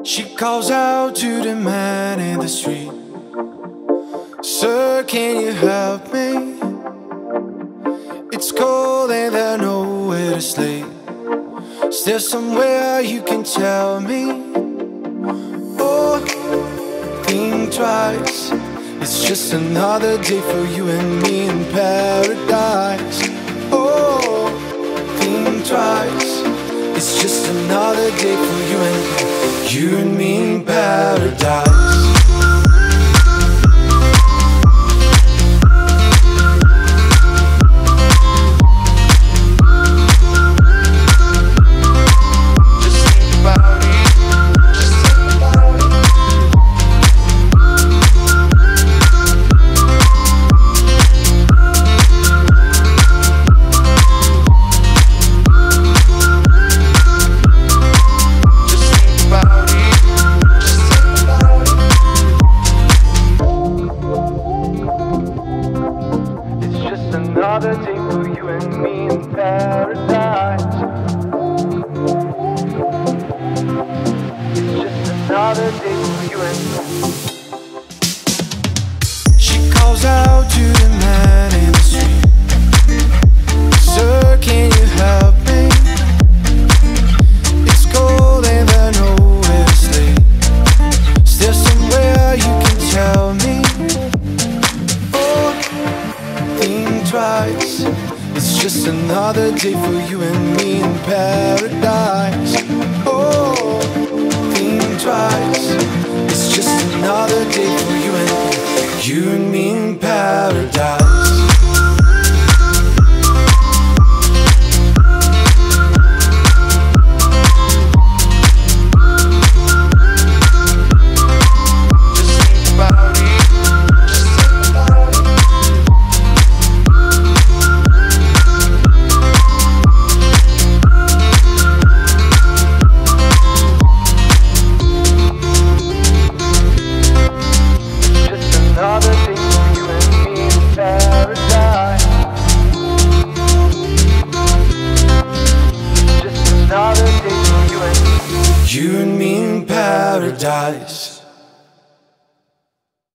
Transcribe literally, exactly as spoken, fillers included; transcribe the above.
She calls out to the man in the street, "Sir, can you help me? It's cold and there's nowhere to sleep. Is there somewhere you can tell me?" Oh, think twice. It's just another day for you and me in paradise. Oh, think twice. It's just another day for you and you and me in paradise. Another day for you and me in paradise. It's just another day for you and me. She calls out to the man in the street, "Sir, can you help me? It's cold and there's nowhere to sleep. Is there somewhere you can tell me?" Twice. It's just another day for you and me in paradise. Oh, think twice. It's just another day for you and you and me in paradise. You and me in paradise.